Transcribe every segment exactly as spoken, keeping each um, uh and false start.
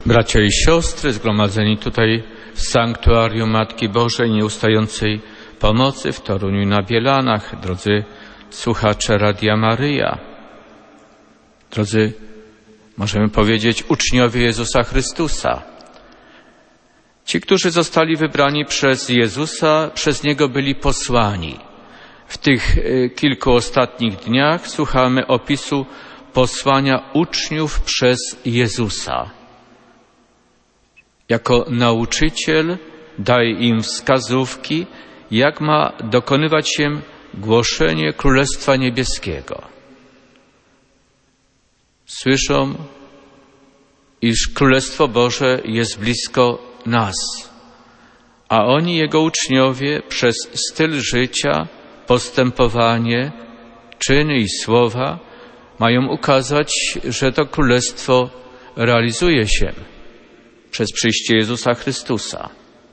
Bracia i siostry zgromadzeni tutaj w sanktuarium Matki Bożej Nieustającej Pomocy w Toruniu i na Bielanach, drodzy słuchacze Radia Maryja, drodzy, możemy powiedzieć, uczniowie Jezusa Chrystusa. Ci, którzy zostali wybrani przez Jezusa, przez Niego byli posłani. W tych kilku ostatnich dniach słuchamy opisu posłania uczniów przez Jezusa. Jako nauczyciel daje im wskazówki, jak ma dokonywać się głoszenie Królestwa Niebieskiego. Słyszą, iż Królestwo Boże jest blisko nas, a oni, Jego uczniowie, przez styl życia, postępowanie, czyny i słowa mają ukazać, że to Królestwo realizuje się przez przyjście Jezusa Chrystusa.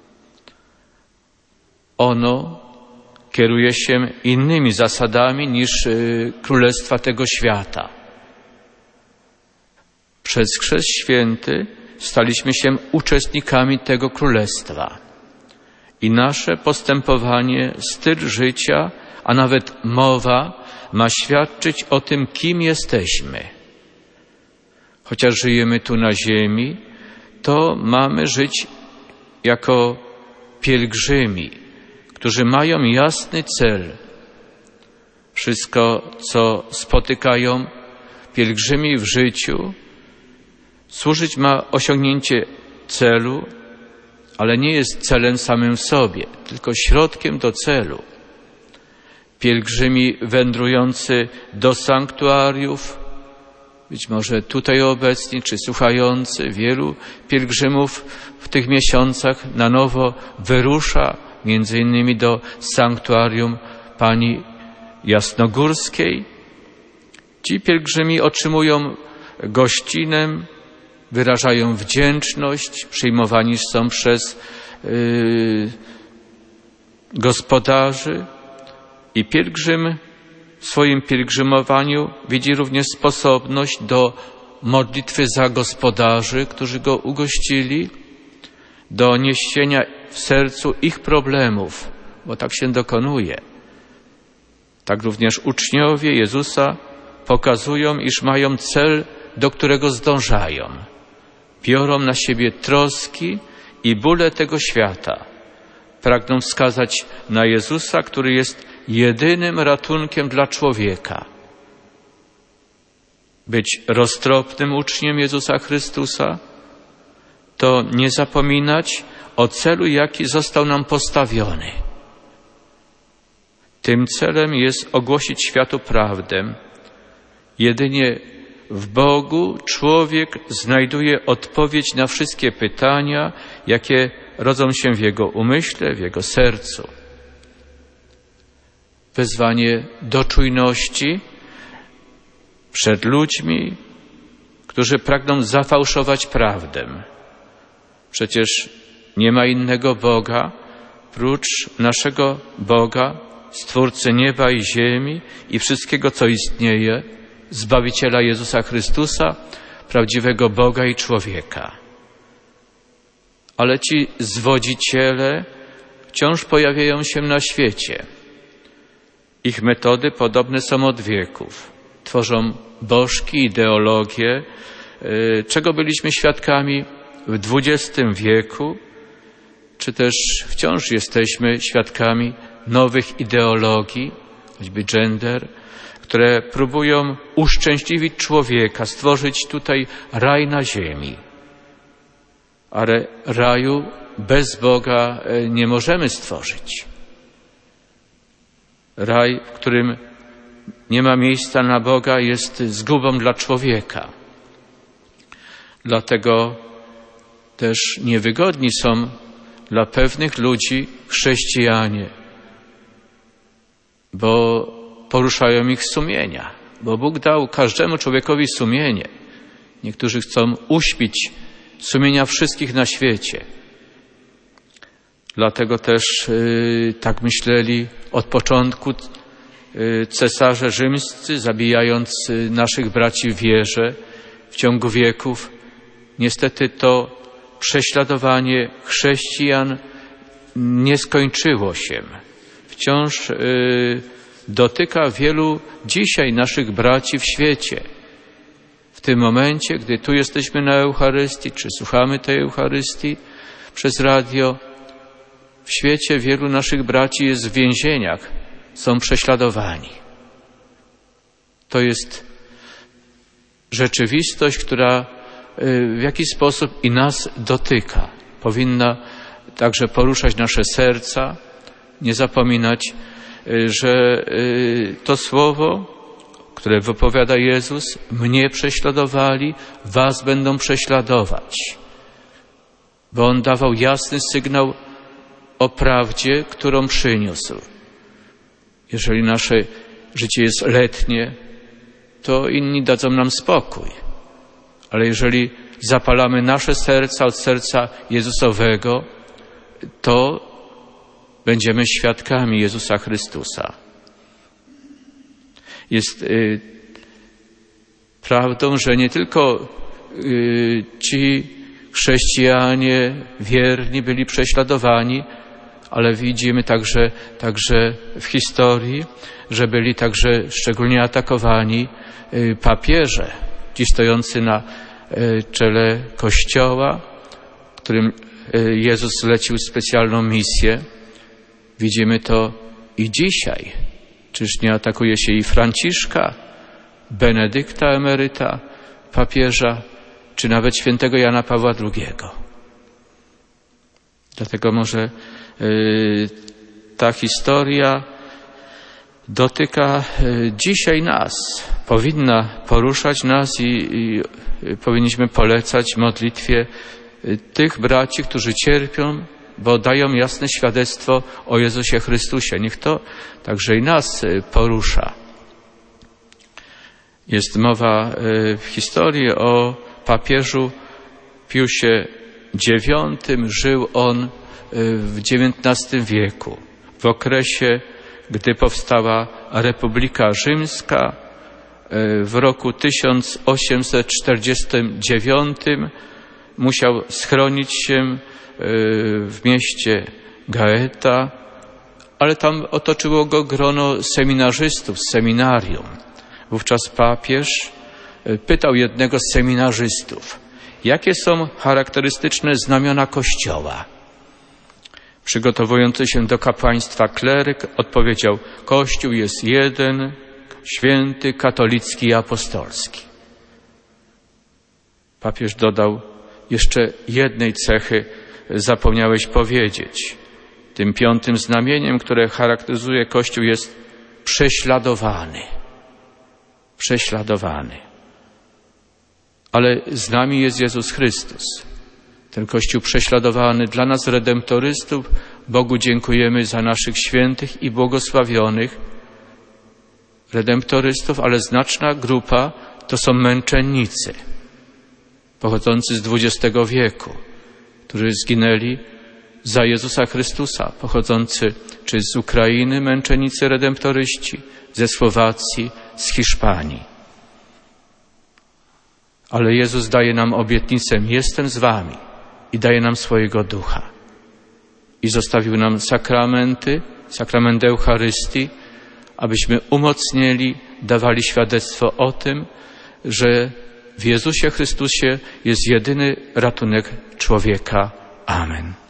Ono kieruje się innymi zasadami niż królestwa tego świata. Przez Chrzest Święty staliśmy się uczestnikami tego królestwa i nasze postępowanie, styl życia, a nawet mowa ma świadczyć o tym, kim jesteśmy. Chociaż żyjemy tu na ziemi, to mamy żyć jako pielgrzymi, którzy mają jasny cel. Wszystko, co spotykają pielgrzymi w życiu, służyć ma osiągnięcie celu, ale nie jest celem samym w sobie, tylko środkiem do celu. Pielgrzymi wędrujący do sanktuariów, być może tutaj obecni, czy słuchający, wielu pielgrzymów w tych miesiącach na nowo wyrusza między innymi do sanktuarium Pani Jasnogórskiej. Ci pielgrzymi otrzymują gościnę, wyrażają wdzięczność, przyjmowani są przez yy, gospodarzy i pielgrzym w swoim pielgrzymowaniu widzi również sposobność do modlitwy za gospodarzy, którzy go ugościli, do niesienia w sercu ich problemów, bo tak się dokonuje. Tak również uczniowie Jezusa pokazują, iż mają cel, do którego zdążają. Biorą na siebie troski i bóle tego świata. Pragną wskazać na Jezusa, który jest jedynym ratunkiem dla człowieka. Być roztropnym uczniem Jezusa Chrystusa to nie zapominać o celu, jaki został nam postawiony. Tym celem jest ogłosić światu prawdę. Jedynie w Bogu człowiek znajduje odpowiedź na wszystkie pytania, jakie rodzą się w jego umyśle, w jego sercu. Wezwanie do czujności przed ludźmi, którzy pragną zafałszować prawdę. Przecież nie ma innego Boga, prócz naszego Boga, Stwórcy nieba i ziemi i wszystkiego, co istnieje, Zbawiciela Jezusa Chrystusa, prawdziwego Boga i człowieka. Ale ci zwodziciele wciąż pojawiają się na świecie. Ich metody podobne są od wieków. Tworzą bożki, ideologie, czego byliśmy świadkami w dwudziestym wieku, czy też wciąż jesteśmy świadkami nowych ideologii, choćby gender, które próbują uszczęśliwić człowieka, stworzyć tutaj raj na ziemi. Ale raju bez Boga nie możemy stworzyć. Raj, w którym nie ma miejsca na Boga, jest zgubą dla człowieka. Dlatego też niewygodni są dla pewnych ludzi chrześcijanie, bo poruszają ich sumienia, bo Bóg dał każdemu człowiekowi sumienie. Niektórzy chcą uśpić sumienia wszystkich na świecie. Dlatego też yy, tak myśleli od początku yy, cesarze rzymscy, zabijając yy, naszych braci w wierze w ciągu wieków. niestety to prześladowanie chrześcijan nie skończyło się. Wciąż yy, dotyka wielu dzisiaj naszych braci w świecie. W tym momencie, gdy tu jesteśmy na Eucharystii, czy słuchamy tej Eucharystii przez radio, w świecie wielu naszych braci jest w więzieniach, są prześladowani. To jest rzeczywistość, która w jakiś sposób i nas dotyka. Powinna także poruszać nasze serca, nie zapominać, że to słowo, które wypowiada Jezus, mnie prześladowali, was będą prześladować. Bo On dawał jasny sygnał o prawdzie, którą przyniósł. Jeżeli nasze życie jest letnie, to inni dadzą nam spokój. Ale jeżeli zapalamy nasze serca od serca Jezusowego, to będziemy świadkami Jezusa Chrystusa. Jest y, prawdą, że nie tylko y, ci chrześcijanie wierni byli prześladowani, ale widzimy także, także w historii, że byli także szczególnie atakowani y, papieże, ci stojący na y, czele Kościoła, którym y, Jezus zlecił specjalną misję. Widzimy to i dzisiaj. Czyż nie atakuje się i Franciszka, Benedykta emeryta, papieża, czy nawet świętego Jana Pawła drugiego. Dlatego może y, ta historia dotyka y, dzisiaj nas, powinna poruszać nas i, i y, powinniśmy polecać modlitwie y, tych braci, którzy cierpią, bo dają jasne świadectwo o Jezusie Chrystusie. Niech to także i nas y, porusza. Jest mowa y, w historii o papieżu Piusie dziewiątym. Żył on w dziewiętnastym wieku, w okresie, gdy powstała Republika Rzymska. W roku tysiąc osiemset czterdziestym dziewiątym musiał schronić się w mieście Gaeta, ale tam otoczyło go grono seminarzystów z seminarium. Wówczas papież pytał jednego z seminarzystów, jakie są charakterystyczne znamiona Kościoła. Przygotowujący się do kapłaństwa kleryk odpowiedział, Kościół jest jeden, święty, katolicki i apostolski. Papież dodał, jeszcze jednej cechy zapomniałeś powiedzieć. Tym piątym znamieniem, które charakteryzuje Kościół, jest prześladowany. Prześladowany. Ale z nami jest Jezus Chrystus. Ten Kościół prześladowany dla nas redemptorystów. Bogu dziękujemy za naszych świętych i błogosławionych redemptorystów, ale znaczna grupa to są męczennicy pochodzący z dwudziestego wieku, którzy zginęli za Jezusa Chrystusa, pochodzący czy z Ukrainy męczennicy redemptoryści, ze Słowacji, z Hiszpanii. Ale Jezus daje nam obietnicę, jestem z wami i daje nam swojego Ducha. I zostawił nam sakramenty, sakrament Eucharystii, abyśmy umocnieli, dawali świadectwo o tym, że w Jezusie Chrystusie jest jedyny ratunek człowieka. Amen.